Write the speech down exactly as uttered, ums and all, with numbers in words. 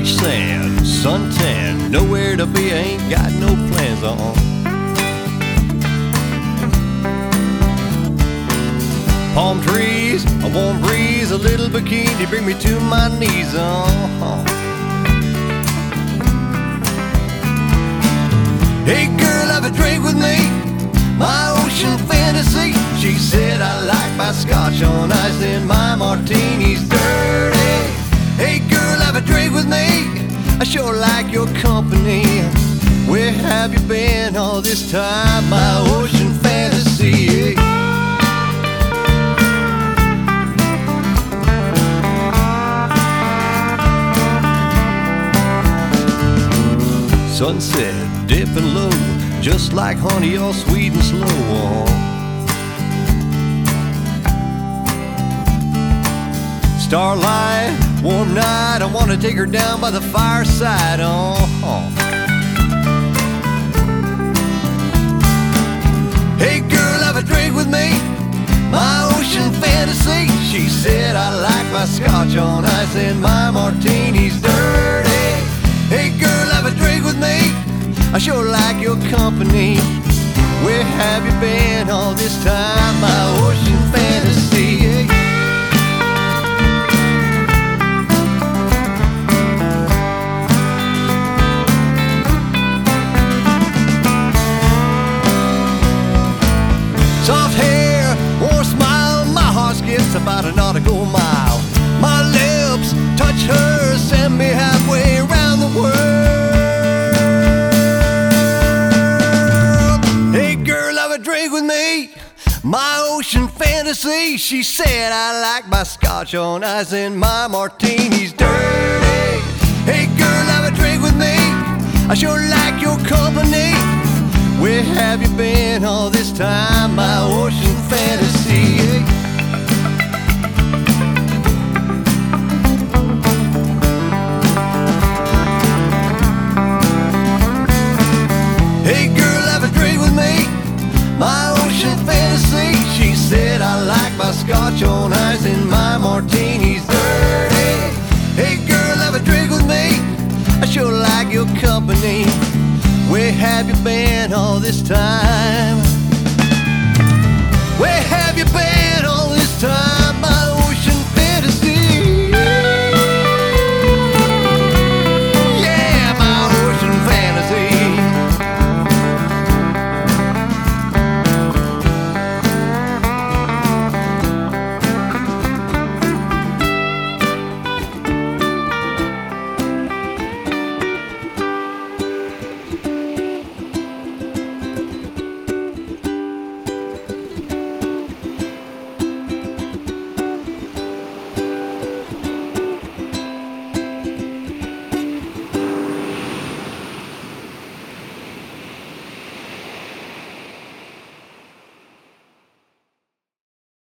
beach sand, suntan, nowhere to be, ain't got no plans on. Palm trees, a warm breeze, a little bikini, bring me to my knees on. Hey girl, have a drink with me, my ocean fantasy. She said I like my scotch on ice and my martini's dirty. Hey girl, have a drink with me, I sure like your company. Where have you been all this time, my ocean fantasy? Sunset, dipping low, just like honey, all sweet and slow. Starlight, warm night, I wanna take her down by the fireside. Oh, hey girl, have a drink with me, my ocean fantasy. She said I like my scotch on ice and my martini's dirty. Hey girl, have a drink with me, I sure like your company. Where have you been all this time, my ocean fantasy? Soft hair, warm smile, my heart skips about a nautical mile. My lips touch hers, send me halfway around the world. Hey girl, have a drink with me, my ocean fantasy. She said I like my scotch on ice and my martini's dirty. Hey girl, have a drink with me, I sure like your company. Where have you been all this time, my ocean fantasy? Hey girl, have a drink with me, my ocean fantasy. She said I like my scotch on ice and my martini's dirty. Hey girl, have a drink with me, I sure like your company. Where have you been all this time? Where have you been all this time?